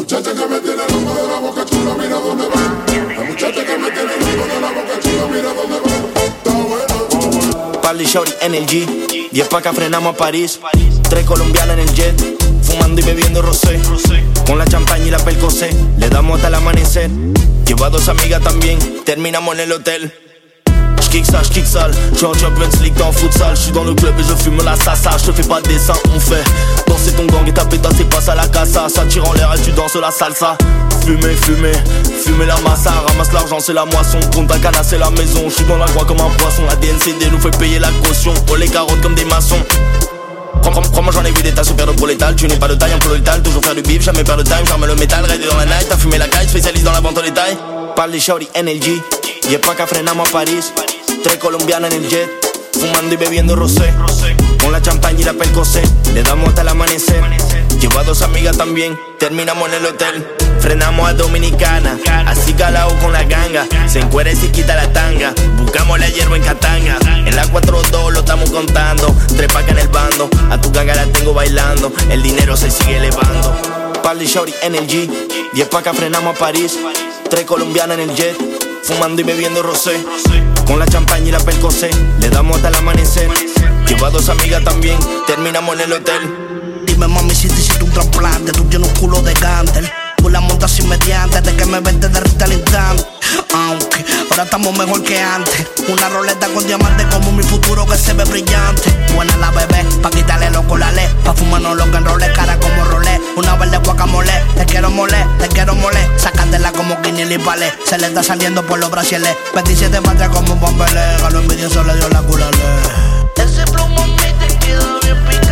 muchacha que me tiene loco de la boca chula, mira dónde va. La muchacha que me tiene loco de la boca chula, mira dónde va. Está buena. Party Shorty en el G, 10 pa' acá frenamos a París. 3 colombianas en el jet, fumando y bebiendo rosé. Con la champaña y la Percocet, le damos hasta el amanecer. Llevo a 2 amigas también, terminamos en el hotel. J'kick ça, j'suis en Champions League dans futsal. J'suis dans le club et je fume la sasa. J'te fais pas de dessin, on fait danser ton gang et ta pétasse et passe à la casa. Ça tire en l'air et tu danses la salsa. Fumer la massa. Ramasse l'argent, c'est la moisson. Punta Cana, c'est la maison. J'suis dans la croix comme un poisson. La DNCD nous fait payer la caution. Oh les carottes comme des maçons. Crois-moi j'en ai vu des tas super de pro létal. Tu n'es pas de taille, un pro létal. Toujours faire du bif, jamais perdre de time. J'arme le métal, raidé dans la night. T'as fumé la caille, spécialiste dans la vente au détail. Parle Shorty NLG, 10 pa' acá frenamos a París. 3 colombianas en el jet, fumando y bebiendo rosé. Con la champaña y la Percocet, le damos hasta el amanecer. Llevo a 2 amigas también, terminamos en el hotel. Frenamos a Dominicana, así calao con la ganga. Se encuera y se quita la tanga, buscamos la hierba en Katanga. En la 4-2 lo estamos contando, 3 pa' acá en el bando. A tu ganga la tengo bailando, el dinero se sigue elevando. Party Shorty en el G, 10 pa' acá frenamos a París. 3 colombianas en el jet, fumando y bebiendo rosé. Con la champaña y la Percocet, le damos hasta el amanecer. Llevo a 2 amigas también, terminamos en el hotel. Dime mami si te hiciste un trasplante, tú tienes un culo de gánter. Tú la montas inmediante, de que me ven te derrite al instante. Aunque ahora estamos mejor que antes. Una roleta con diamantes como mi futuro que se ve brillante. Buena la bebé, pa' quitarle loco la ley. Pa' fumarnos lo que enrolé, cara como rolé. Una verde guacamole, te quiero moler. Sácatela como Kinili Palé. Se le está saliendo por los brasiles. 27 patria como un bombele. A los envidiosos le dio la culale. Ese plomo a mí te queda bien picado.